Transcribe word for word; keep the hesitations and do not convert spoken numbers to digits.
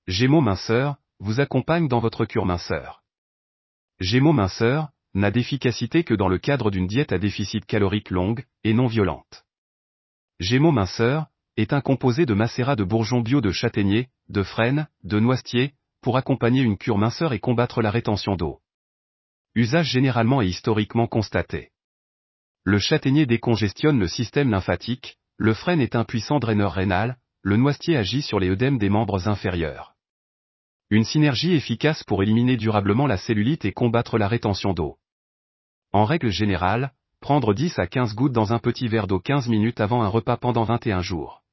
Gémeaux minceur, vous accompagne dans votre cure minceur. Gémeaux minceur, n'a d'efficacité que dans le cadre d'une diète à déficit calorique longue, et non violente. Gémeaux minceur, est un composé de macérat de bourgeons bio de châtaignier, de frêne, de noisetier, pour accompagner une cure minceur et combattre la rétention d'eau. Usage généralement et historiquement constaté. Le châtaignier décongestionne le système lymphatique, le frêne est un puissant draineur rénal, le noisetier agit sur les œdèmes des membres inférieurs. Une synergie efficace pour éliminer durablement la cellulite et combattre la rétention d'eau. En règle générale, prendre dix à quinze gouttes dans un petit verre d'eau quinze minutes avant un repas pendant vingt et un jours.